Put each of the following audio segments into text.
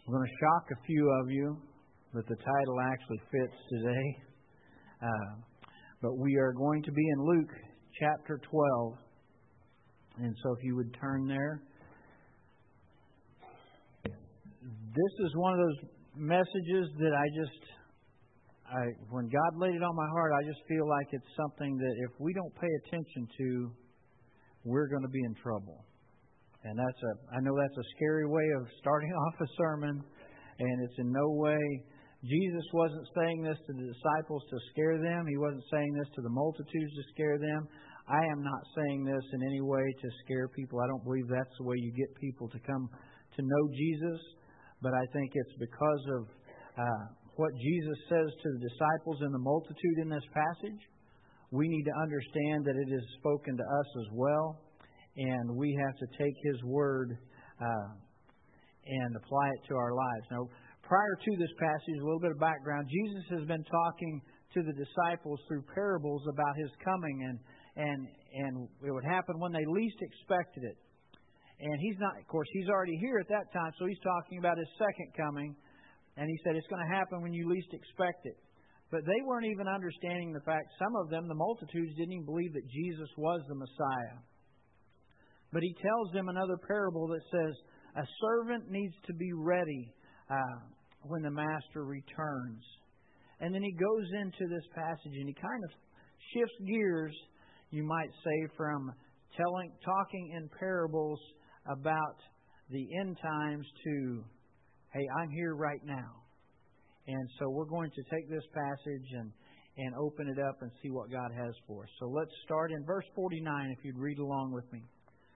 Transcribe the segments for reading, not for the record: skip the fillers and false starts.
I'm going to shock a few of you that the title actually fits today. But we are going to be in Luke chapter 12. And so if you would turn there. This is one of those messages that when God laid it on my heart, I just feel like it's something that if we don't pay attention to, we're going to be in trouble. And I know that's a scary way of starting off a sermon, and it's in no way, Jesus wasn't saying this to the disciples to scare them. He wasn't saying this to the multitudes to scare them. I am not saying this in any way to scare people. I don't believe that's the way you get people to come to know Jesus. But I think it's because of what Jesus says to the disciples and the multitude in this passage. We need to understand that it is spoken to us as well. And we have to take His Word and apply it to our lives. Now, prior to this passage, a little bit of background. Jesus has been talking to the disciples through parables about His coming. And it would happen when they least expected it. And He's not, of course, He's already here at that time. So He's talking about His second coming. And He said it's going to happen when you least expect it. But they weren't even understanding the fact, some of them, the multitudes, didn't even believe that Jesus was the Messiah. But He tells them another parable that says a servant needs to be ready when the master returns. And then He goes into this passage and He kind of shifts gears, you might say, from talking in parables about the end times to, hey, I'm here right now. And so we're going to take this passage and open it up and see what God has for us. So let's start in verse 49, if you'd read along with me.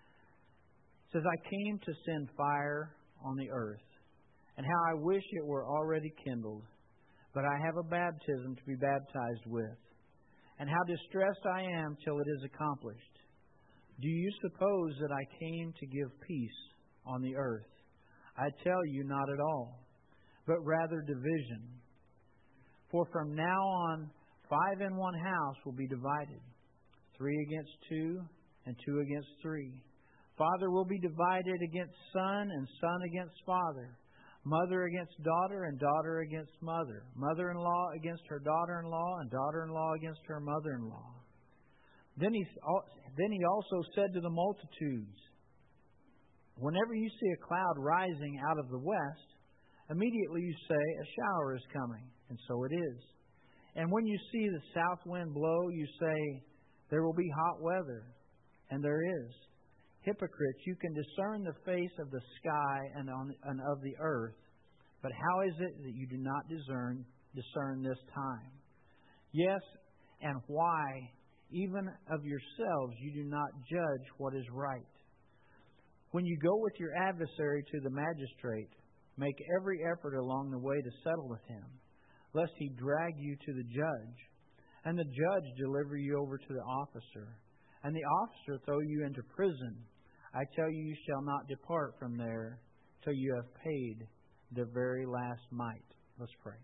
It says, I came to send fire on the earth, and how I wish it were already kindled. But I have a baptism to be baptized with, and how distressed I am till it is accomplished. Do you suppose that I came to give peace on the earth? I tell you, not at all, but rather division. For from now on, 5 in one house will be divided, 3 against 2, and 2 against 3. Father will be divided against son, and son against father. Mother against daughter, and daughter against mother. Mother-in-law against her daughter-in-law, and daughter-in-law against her mother-in-law. Then he also said to the multitudes, whenever you see a cloud rising out of the west, immediately you say, a shower is coming. And so it is. And when you see the south wind blow, you say, there will be hot weather. And there is. Hypocrites, you can discern the face of the sky and of the earth, but how is it that you do not discern this time? Yes, and why, even of yourselves, you do not judge what is right? When you go with your adversary to the magistrate, make every effort along the way to settle with him, lest he drag you to the judge, and the judge deliver you over to the officer, and the officer throw you into prison. I tell you, you shall not depart from there till you have paid the very last mite. Let's pray.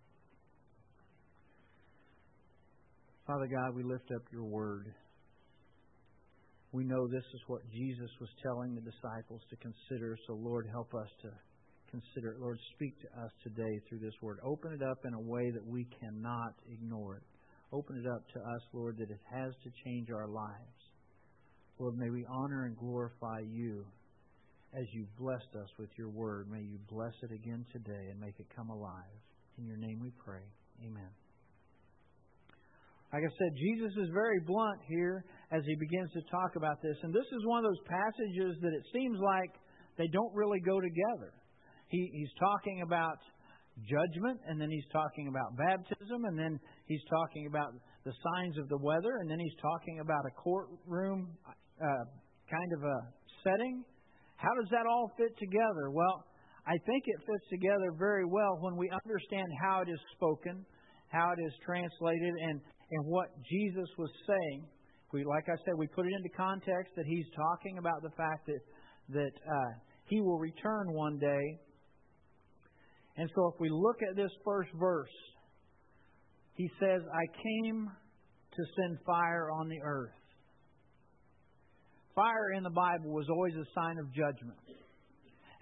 Father God, we lift up Your Word. We know this is what Jesus was telling the disciples to consider, so Lord, help us to consider it. Lord, speak to us today through this Word. Open it up in a way that we cannot ignore it. Open it up to us, Lord, that it has to change our lives. Lord, may we honor and glorify You as You've blessed us with Your Word. May You bless it again today and make it come alive. In Your name we pray. Amen. Like I said, Jesus is very blunt here as He begins to talk about this. And this is one of those passages that it seems like they don't really go together. He's talking about judgment, and then He's talking about baptism, and then He's talking about the signs of the weather, and then He's talking about a courtroom kind of a setting. How does that all fit together? Well, I think it fits together very well when we understand how it is spoken, how it is translated, and what Jesus was saying. Like I said, we put it into context that He's talking about the fact that He will return one day. And so if we look at this first verse, He says, I came to send fire on the earth. Fire in the Bible was always a sign of judgment.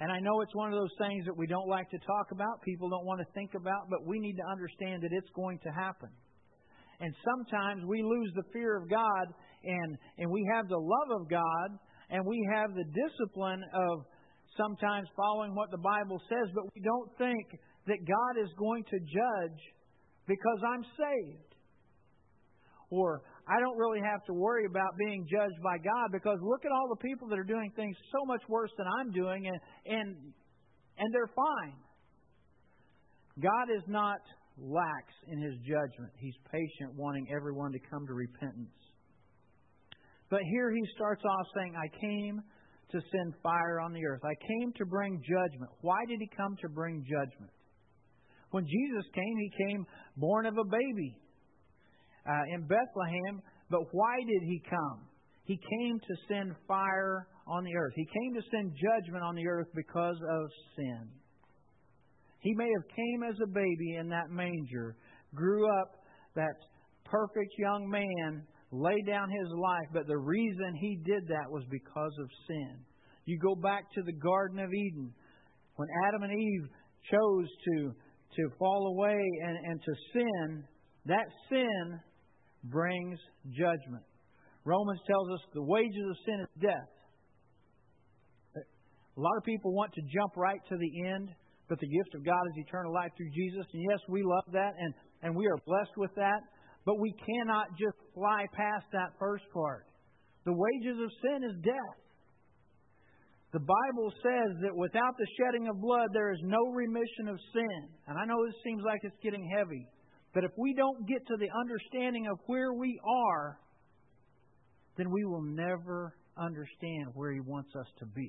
And I know it's one of those things that we don't like to talk about, people don't want to think about, but we need to understand that it's going to happen. And sometimes we lose the fear of God, and we have the love of God, and we have the discipline of sometimes following what the Bible says, but we don't think that God is going to judge because I'm saved. Or I don't really have to worry about being judged by God because look at all the people that are doing things so much worse than I'm doing, and they're fine. God is not lax in His judgment. He's patient, wanting everyone to come to repentance. But here He starts off saying, I came to send fire on the earth. I came to bring judgment. Why did He come to bring judgment? When Jesus came, He came born of a baby in Bethlehem. But why did He come? He came to send fire on the earth. He came to send judgment on the earth because of sin. He may have came as a baby in that manger, grew up that perfect young man, laid down His life, but the reason He did that was because of sin. You go back to the Garden of Eden, when Adam and Eve chose to fall away and to sin, that sin brings judgment. Romans tells us the wages of sin is death. A lot of people want to jump right to the end, but the gift of God is eternal life through Jesus. And yes, we love that, and we are blessed with that. But we cannot just fly past that first part. The wages of sin is death. The Bible says that without the shedding of blood, there is no remission of sin. And I know this seems like it's getting heavy. But if we don't get to the understanding of where we are, then we will never understand where He wants us to be.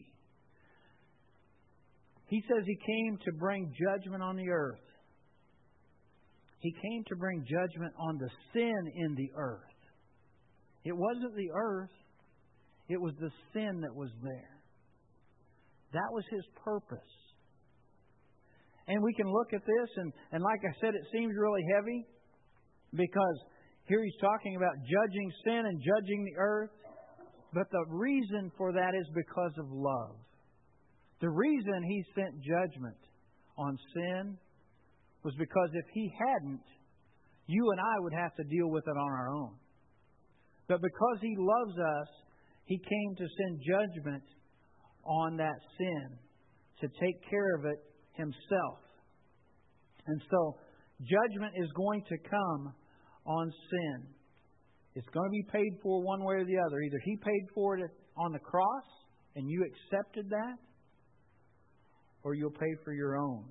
He says He came to bring judgment on the earth. He came to bring judgment on the sin in the earth. It wasn't the earth. It was the sin that was there. That was His purpose. And we can look at this, and like I said, it seems really heavy because here He's talking about judging sin and judging the earth. But the reason for that is because of love. The reason He sent judgment on sin was because if He hadn't, you and I would have to deal with it on our own. But because He loves us, He came to send judgment on that sin, to take care of it Himself. And so, judgment is going to come on sin. It's going to be paid for one way or the other. Either He paid for it on the cross, and you accepted that, or you'll pay for your own.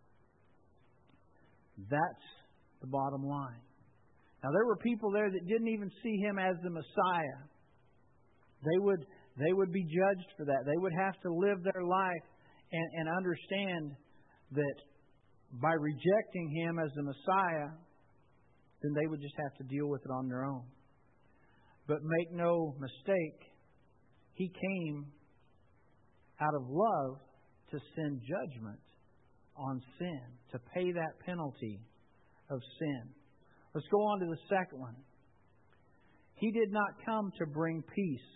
That's the bottom line. Now, there were people there that didn't even see Him as the Messiah. They would be judged for that. They would have to live their life and understand that by rejecting Him as the Messiah, then they would just have to deal with it on their own. But make no mistake, He came out of love to send judgment on sin, to pay that penalty of sin. Let's go on to the second one. He did not come to bring peace.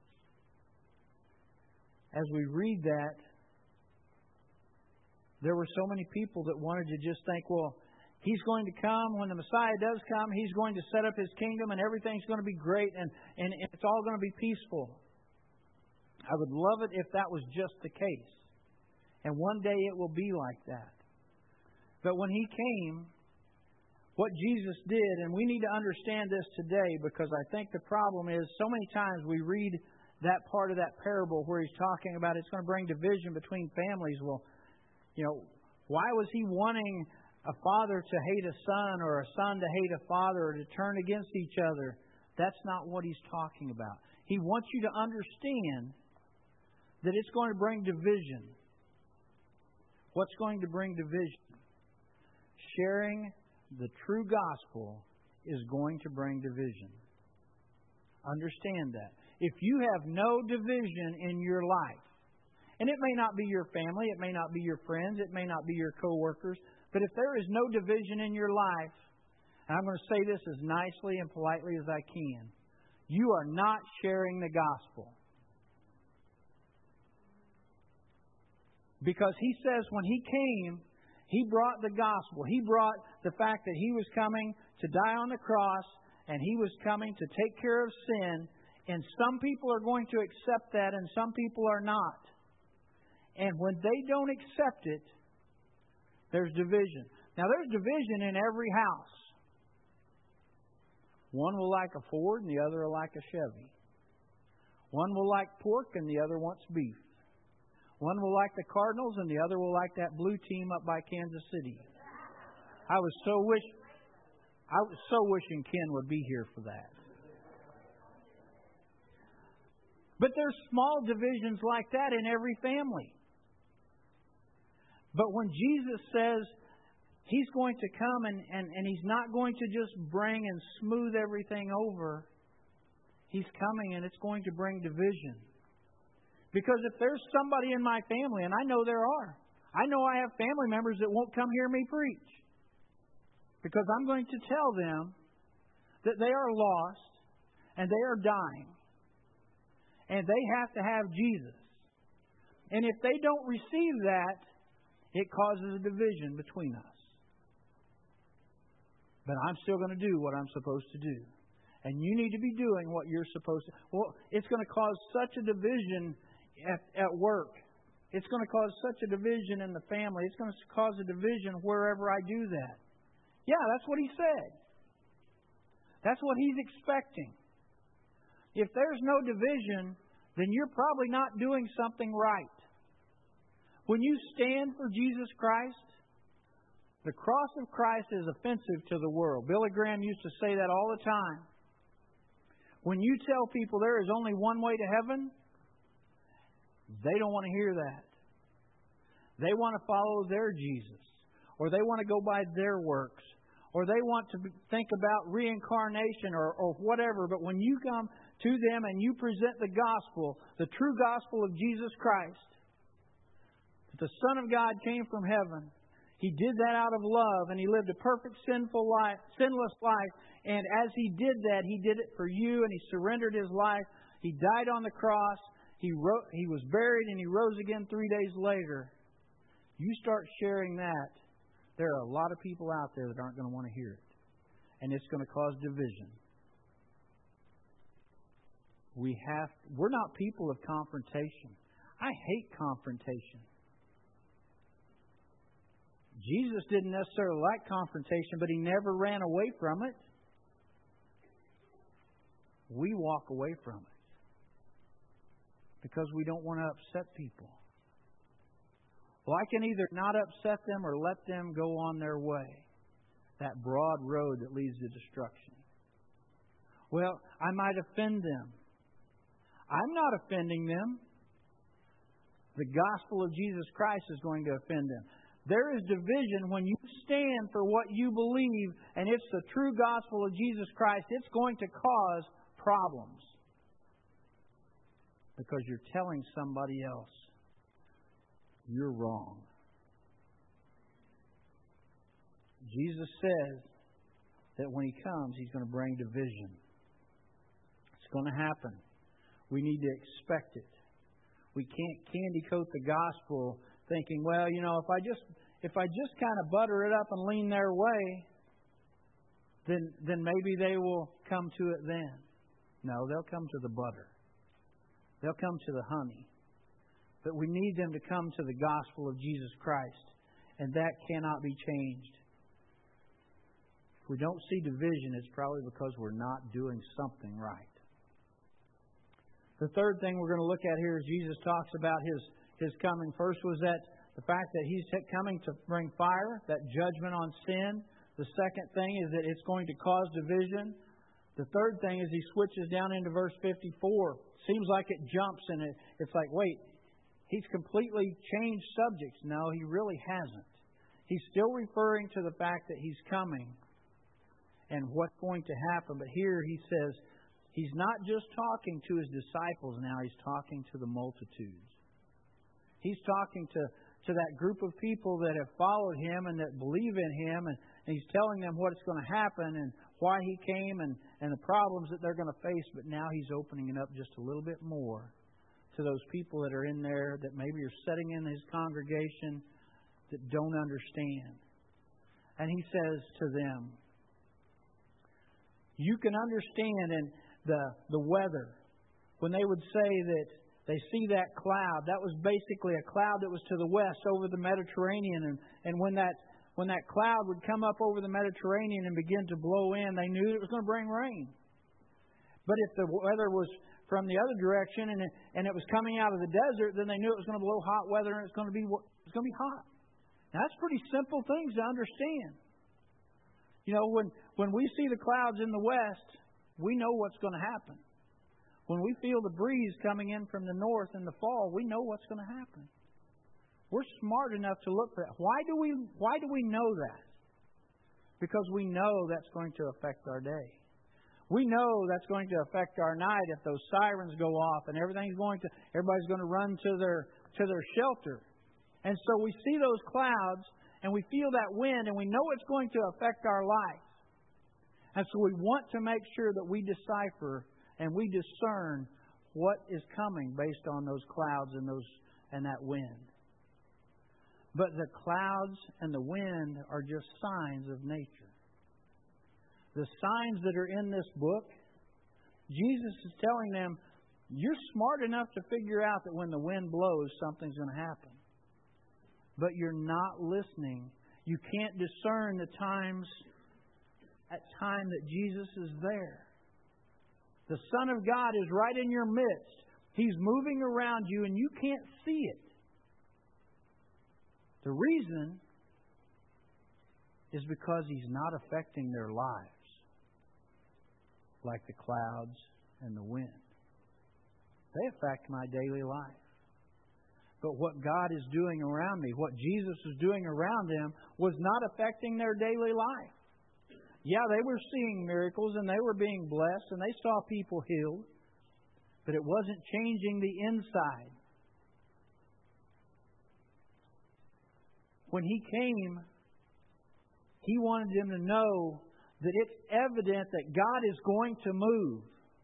As we read that, there were so many people that wanted to just think, well, He's going to come. When the Messiah does come, He's going to set up His kingdom and everything's going to be great and it's all going to be peaceful. I would love it if that was just the case. And one day it will be like that. But when He came, what Jesus did, and we need to understand this today because I think the problem is so many times we read that part of that parable where He's talking about it's going to bring division between families. Well, why was He wanting a father to hate a son or a son to hate a father or to turn against each other? That's not what He's talking about. He wants you to understand that it's going to bring division. What's going to bring division? Sharing the true gospel is going to bring division. Understand that. If you have no division in your life, and it may not be your family, it may not be your friends, it may not be your co-workers, but if there is no division in your life, and I'm going to say this as nicely and politely as I can, you are not sharing the gospel. Because He says when He came, He brought the gospel. He brought the fact that He was coming to die on the cross and He was coming to take care of sin. And some people are going to accept that and some people are not. And when they don't accept it, there's division. Now, there's division in every house. One will like a Ford and the other will like a Chevy. One will like pork and the other wants beef. One will like the Cardinals and the other will like that blue team up by Kansas City. I was so wishing Ken would be here for that. But there's small divisions like that in every family. But when Jesus says He's going to come and He's not going to just bring and smooth everything over, He's coming and it's going to bring division. Because if there's somebody in my family, and I know there are, I know I have family members that won't come hear me preach. Because I'm going to tell them that they are lost and they are dying. And they have to have Jesus. And if they don't receive that, it causes a division between us. But I'm still going to do what I'm supposed to do. And you need to be doing what you're supposed to. Well, it's going to cause such a division at work. It's going to cause such a division in the family. It's going to cause a division wherever I do that. Yeah, that's what He said. That's what He's expecting. If there's no division, then you're probably not doing something right. When you stand for Jesus Christ, the cross of Christ is offensive to the world. Billy Graham used to say that all the time. When you tell people there is only one way to heaven, they don't want to hear that. They want to follow their Jesus. Or they want to go by their works. Or they want to think about reincarnation or whatever. But when you come to them and you present the gospel, the true gospel of Jesus Christ, that the Son of God came from heaven, He did that out of love, and He lived a perfect sinless life. And as He did that, He did it for you, and He surrendered His life. He died on the cross. He was buried, and He rose again 3 days later. You start sharing that, there are a lot of people out there that aren't going to want to hear it. And it's going to cause division. We're not people of confrontation. I hate confrontation. Jesus didn't necessarily like confrontation, but He never ran away from it. We walk away from it because we don't want to upset people. Well, I can either not upset them or let them go on their way. That broad road that leads to destruction. Well, I might offend them. I'm not offending them. The gospel of Jesus Christ is going to offend them. There is division when you stand for what you believe, and it's the true gospel of Jesus Christ. It's going to cause problems because you're telling somebody else you're wrong. Jesus says that when He comes, He's going to bring division. It's going to happen. We need to expect it. We can't candy coat the gospel thinking, well, if I just kind of butter it up and lean their way, then maybe they will come to it then. No, they'll come to the butter. They'll come to the honey. But we need them to come to the gospel of Jesus Christ. And that cannot be changed. If we don't see division, it's probably because we're not doing something right. The third thing we're going to look at here is Jesus talks about His coming. First was that the fact that He's coming to bring fire, that judgment on sin. The second thing is that it's going to cause division. The third thing is He switches down into verse 54. Seems like it jumps and it's like, wait, He's completely changed subjects. No, He really hasn't. He's still referring to the fact that He's coming and what's going to happen. But here He says He's not just talking to His disciples now. He's talking to the multitudes. He's talking to that group of people that have followed Him and that believe in Him. And He's telling them what's going to happen and why He came and the problems that they're going to face. But now He's opening it up just a little bit more to those people that are in there that maybe are sitting in His congregation that don't understand. And He says to them, you can understand in the weather, when they would say that they see that cloud, that was basically a cloud that was to the west over the Mediterranean. And when that cloud would come up over the Mediterranean and begin to blow in, they knew it was going to bring rain. But if the weather was from the other direction and it was coming out of the desert, then they knew it was going to blow hot weather and it's going to be hot. Now, that's pretty simple things to understand. You know, when we see the clouds in the west, we know what's going to happen. When we feel the breeze coming in from the north in the fall, we know what's going to happen. We're smart enough to look for that. Why do we know that? Because we know that's going to affect our day. We know that's going to affect our night if those sirens go off and everybody's going to run to their shelter. And so we see those clouds and we feel that wind and we know it's going to affect our life. And so we want to make sure that we decipher and we discern what is coming based on those clouds and that wind. But the clouds and the wind are just signs of nature. The signs that are in this book, Jesus is telling them, you're smart enough to figure out that when the wind blows, something's going to happen. But you're not listening. You can't discern the time that Jesus is there. The Son of God is right in your midst. He's moving around you and you can't see it. The reason is because He's not affecting their lives like the clouds and the wind. They affect my daily life. But what God is doing around me, what Jesus is doing around them, was not affecting their daily life. Yeah, they were seeing miracles and they were being blessed and they saw people healed, but it wasn't changing the inside. When He came, He wanted them to know that it's evident that God is going to move.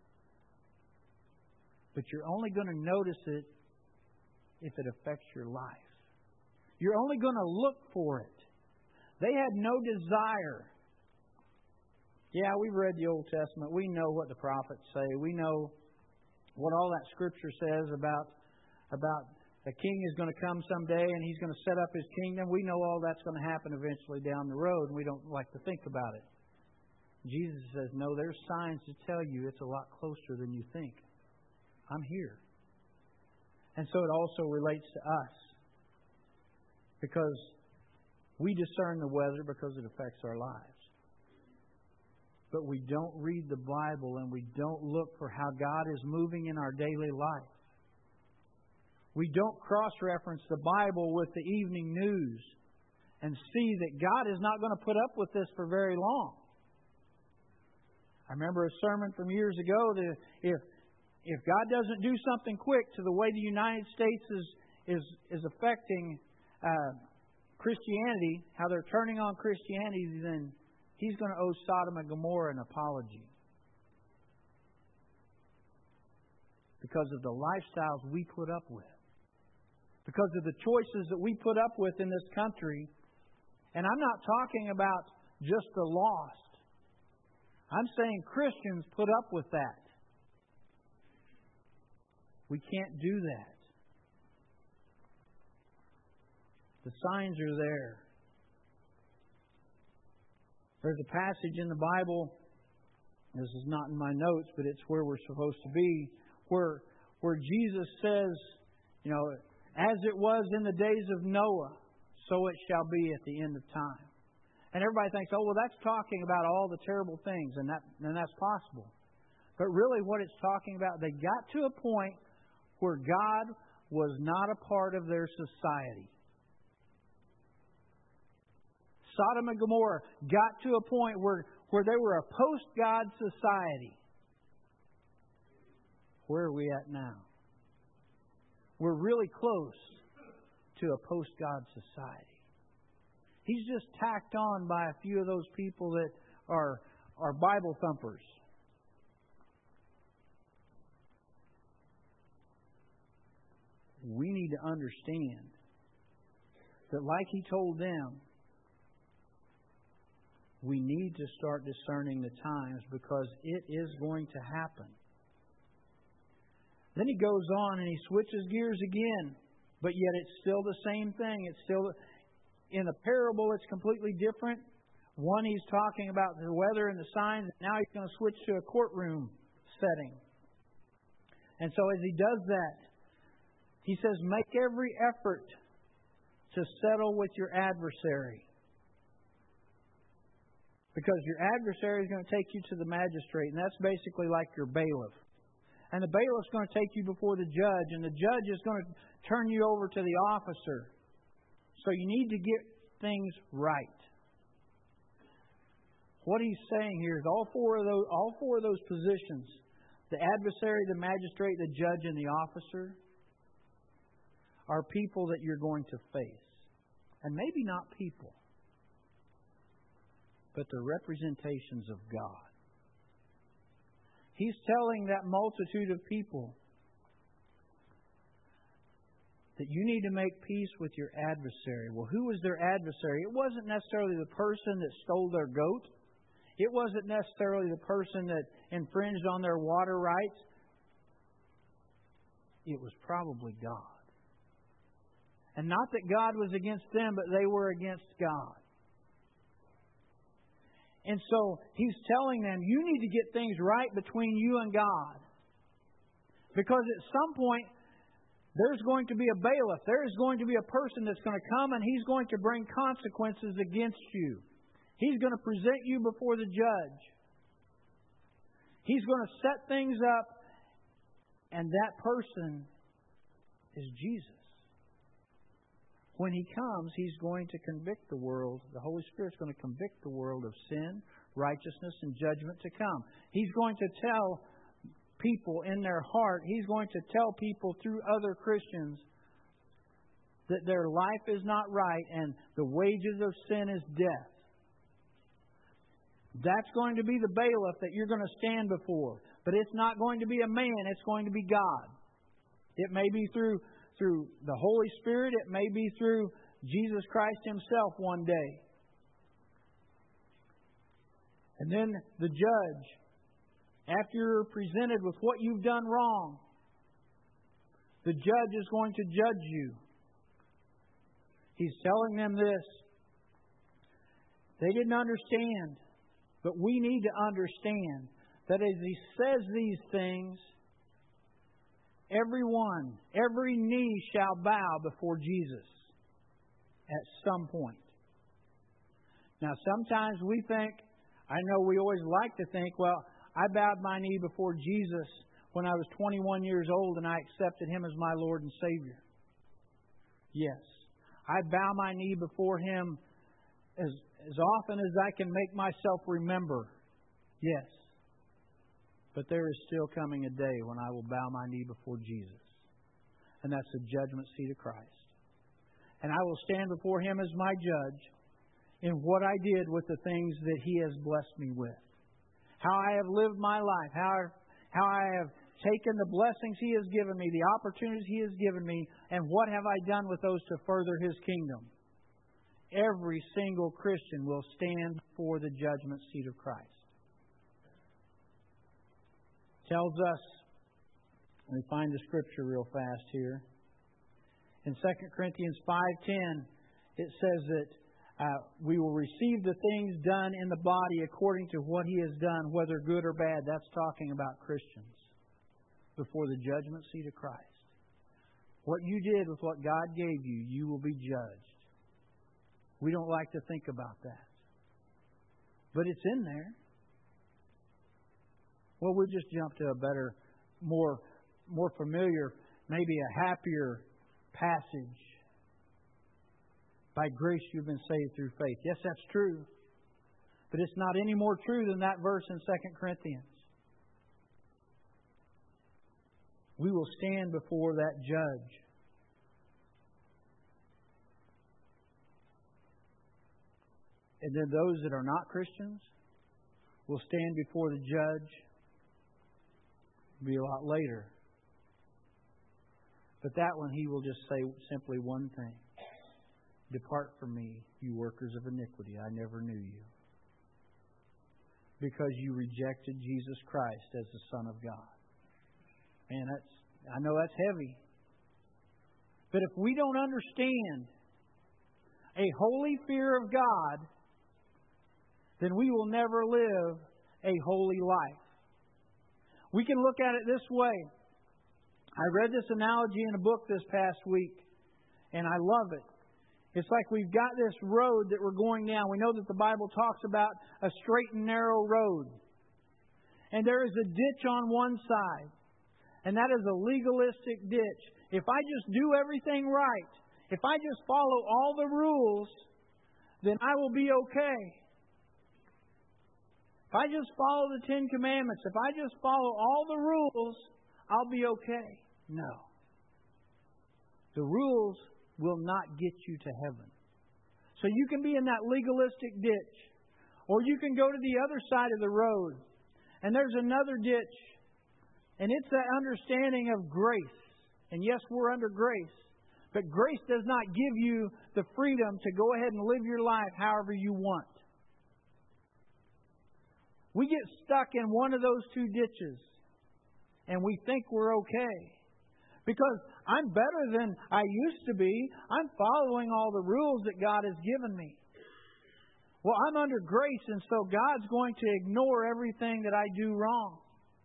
But you're only going to notice it if it affects your life. You're only going to look for it. They had no desire. Yeah, we've read the Old Testament. We know what the prophets say. We know what all that Scripture says about the king is going to come someday and he's going to set up his kingdom. We know all that's going to happen eventually down the road, and we don't like to think about it. Jesus says, no, there's signs to tell you it's a lot closer than you think. I'm here. And so it also relates to us. Because we discern the weather because it affects our lives. But we don't read the Bible and we don't look for how God is moving in our daily life. We don't cross-reference the Bible with the evening news and see that God is not going to put up with this for very long. I remember a sermon from years ago that if God doesn't do something quick to the way the United States is affecting Christianity, how they're turning on Christianity, then He's going to owe Sodom and Gomorrah an apology. Because of the lifestyles we put up with. Because of the choices that we put up with in this country. And I'm not talking about just the lost. I'm saying Christians put up with that. We can't do that. The signs are there. There's a passage in the Bible, this is not in my notes, but it's where we're supposed to be, where Jesus says, as it was in the days of Noah, so it shall be at the end of time. And everybody thinks, that's talking about all the terrible things, and that's possible. But really what it's talking about, they got to a point where God was not a part of their society. Sodom and Gomorrah got to a point where they were a post-God society. Where are we at now? We're really close to a post-God society. He's just tacked on by a few of those people that are Bible thumpers. we need to understand that, like He told them, we need to start discerning the times, because it is going to happen. Then He goes on and He switches gears again, but yet it's still the same thing. It's still, in the parable, it's completely different. One, He's talking about the weather and the signs, and now He's going to switch to a courtroom setting. And so as He does that, He says, make every effort to settle with your adversary. Because your adversary is going to take you to the magistrate, and that's basically like your bailiff. And the bailiff's going to take you before the judge, and the judge is going to turn you over to the officer. So you need to get things right. What He's saying here is all four of those positions, the adversary, the magistrate, the judge, and the officer, are people that you're going to face. And maybe not people, but they're representations of God. He's telling that multitude of people that you need to make peace with your adversary. Well, who was their adversary? It wasn't necessarily the person that stole their goat. It wasn't necessarily the person that infringed on their water rights. It was probably God. And not that God was against them, but they were against God. And so He's telling them, you need to get things right between you and God. Because at some point, there's going to be a bailiff. There is going to be a person that's going to come, and he's going to bring consequences against you. He's going to present you before the judge. He's going to set things up, and that person is Jesus. When He comes, He's going to convict the world. The Holy Spirit's going to convict the world of sin, righteousness, and judgment to come. He's going to tell people in their heart, He's going to tell people through other Christians that their life is not right and the wages of sin is death. That's going to be the bailiff that you're going to stand before. But it's not going to be a man, it's going to be God. It may be through the Holy Spirit, it may be through Jesus Christ Himself one day. And then the judge, after you're presented with what you've done wrong, the judge is going to judge you. He's telling them this. They didn't understand, but we need to understand that as He says these things, every knee shall bow before Jesus at some point. Now, sometimes we think, I know we always like to think, well, I bowed my knee before Jesus when I was 21 years old and I accepted Him as my Lord and Savior. Yes. I bow my knee before Him as often as I can make myself remember. Yes. But there is still coming a day when I will bow my knee before Jesus. And that's the judgment seat of Christ. And I will stand before Him as my judge in what I did with the things that He has blessed me with. How I have lived my life. How I have taken the blessings He has given me, the opportunities He has given me, and what have I done with those to further His kingdom. Every single Christian will stand before the judgment seat of Christ. Tells us, let me find the scripture real fast here. In 2 Corinthians 5:10, it says that we will receive the things done in the body according to what He has done, whether good or bad. That's talking about Christians before the judgment seat of Christ. What you did with what God gave you, you will be judged. We don't like to think about that. But it's in there. Well, we'll just jump to a better, more familiar, maybe a happier passage. By grace you've been saved through faith. Yes, that's true. But it's not any more true than that verse in 2 Corinthians. We will stand before that judge. And then those that are not Christians will stand before the judge. It'll be a lot later. But that one, He will just say simply one thing. Depart from me, you workers of iniquity. I never knew you. Because you rejected Jesus Christ as the Son of God. Man, I know that's heavy. But if we don't understand a holy fear of God, then we will never live a holy life. We can look at it this way. I read this analogy in a book this past week, and I love it. It's like we've got this road that we're going down. We know that the Bible talks about a straight and narrow road. And there is a ditch on one side. And that is a legalistic ditch. If I just do everything right, if I just follow all the rules, then I will be okay. If I just follow the Ten Commandments, if I just follow all the rules, I'll be okay. No. The rules will not get you to heaven. So you can be in that legalistic ditch. Or you can go to the other side of the road. And there's another ditch. And it's that understanding of grace. And yes, we're under grace. But grace does not give you the freedom to go ahead and live your life however you want. We get stuck in one of those two ditches. And we think we're okay. Because I'm better than I used to be. I'm following all the rules that God has given me. Well, I'm under grace, and so God's going to ignore everything that I do wrong.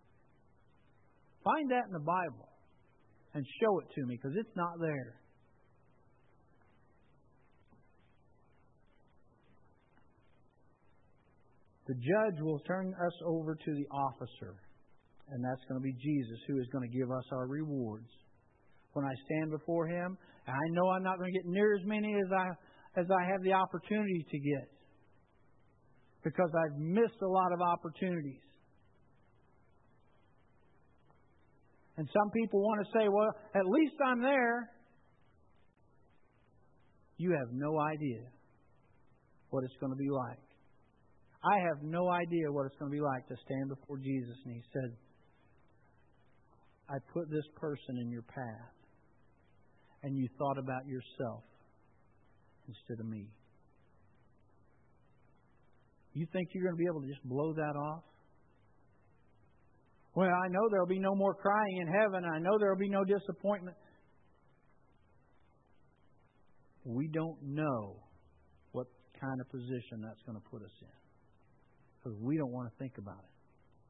Find that in the Bible and show it to me, because it's not there. The judge will turn us over to the officer, and that's going to be Jesus, who is going to give us our rewards. When I stand before Him, and I know I'm not going to get near as many as I have the opportunity to get, because I've missed a lot of opportunities. And some people want to say, well, at least I'm there. You have no idea what it's going to be like. I have no idea what it's going to be like to stand before Jesus. And He said, I put this person in your path. And you thought about yourself instead of me. You think you're going to be able to just blow that off? Well, I know there will be no more crying in heaven. I know there will be no disappointment. We don't know what kind of position that's going to put us in. Because we don't want to think about it.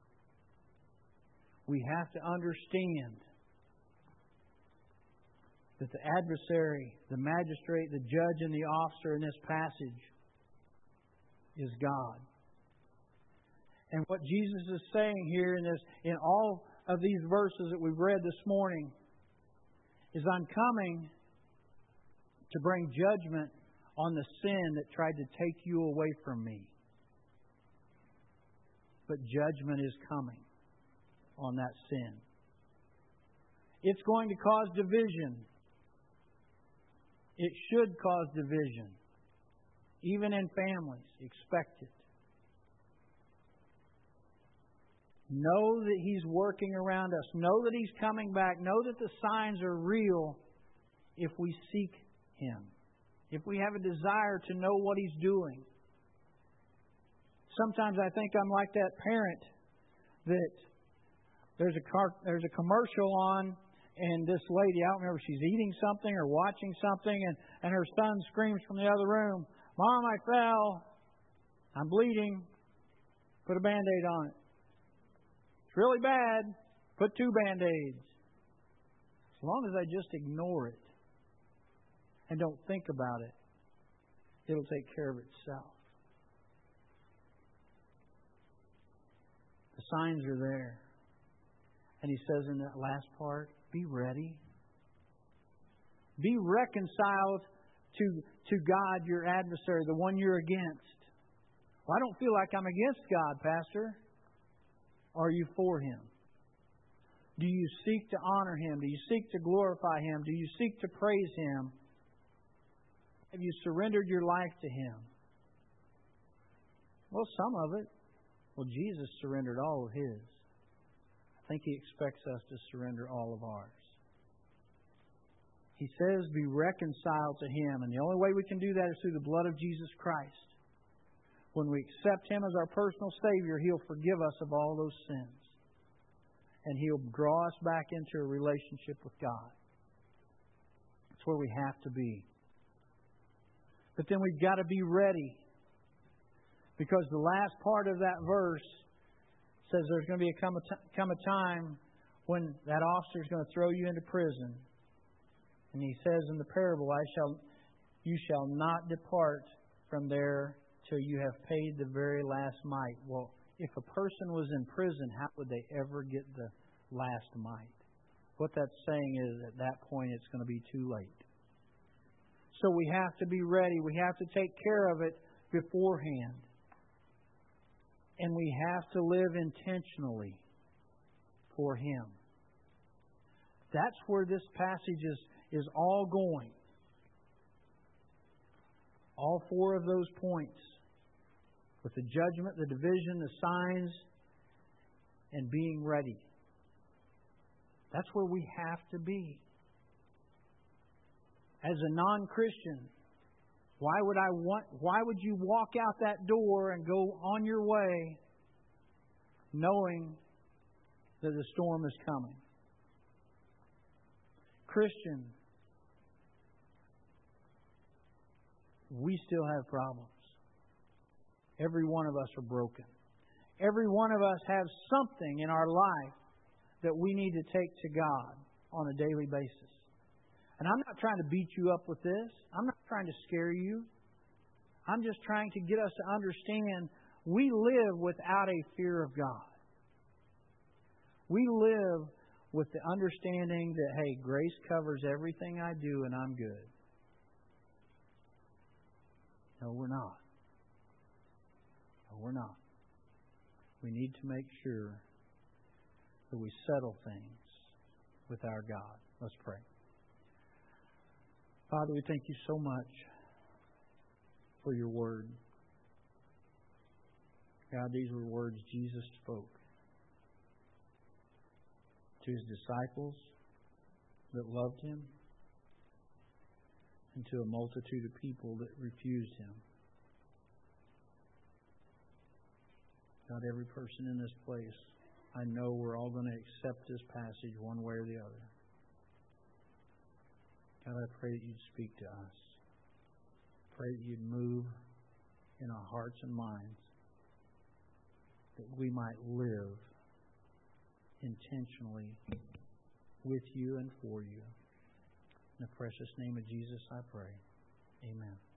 We have to understand that the adversary, the magistrate, the judge, and the officer in this passage is God. And what Jesus is saying here in all of these verses that we've read this morning is, I'm coming to bring judgment on the sin that tried to take you away from me. But judgment is coming on that sin. It's going to cause division. It should cause division. Even in families. Expect it. Know that He's working around us. Know that He's coming back. Know that the signs are real if we seek Him. If we have a desire to know what He's doing. Sometimes I think I'm like that parent that there's a commercial on, and this lady, I don't remember if she's eating something or watching something, and her son screams from the other room, Mom, I fell. I'm bleeding. Put a Band-Aid on it. It's really bad. Put 2 Band-Aids. As long as I just ignore it and don't think about it, it'll take care of itself. The signs are there. And He says in that last part, be ready. Be reconciled to God, your adversary, the one you're against. Well, I don't feel like I'm against God, Pastor. Are you for Him? Do you seek to honor Him? Do you seek to glorify Him? Do you seek to praise Him? Have you surrendered your life to Him? Well, some of it. Well, Jesus surrendered all of His. I think He expects us to surrender all of ours. He says, be reconciled to Him. And the only way we can do that is through the blood of Jesus Christ. When we accept Him as our personal Savior, He'll forgive us of all those sins. And He'll draw us back into a relationship with God. That's where we have to be. But then we've got to be ready. Because the last part of that verse says there's going to come a time when that officer is going to throw you into prison. And he says in the parable, you shall not depart from there till you have paid the very last mite. Well, if a person was in prison, how would they ever get the last mite? What that's saying is at that point it's going to be too late. So we have to be ready. We have to take care of it beforehand. And we have to live intentionally for Him. That's where this passage is all going. All four of those points. With the judgment, the division, the signs, and being ready. That's where we have to be. As a non-Christian, why would you walk out that door and go on your way knowing that the storm is coming? Christian, we still have problems. Every one of us are broken. Every one of us has something in our life that we need to take to God on a daily basis. And I'm not trying to beat you up with this. I'm not trying to scare you. I'm just trying to get us to understand we live without a fear of God. We live with the understanding that, hey, grace covers everything I do and I'm good. No, we're not. No, we're not. We need to make sure that we settle things with our God. Let's pray. Father, we thank You so much for Your Word. God, these were words Jesus spoke to His disciples that loved Him and to a multitude of people that refused Him. God, every person in this place, I know we're all going to accept this passage one way or the other. God, I pray that You'd speak to us. Pray that You'd move in our hearts and minds, that we might live intentionally with You and for You. In the precious name of Jesus, I pray. Amen.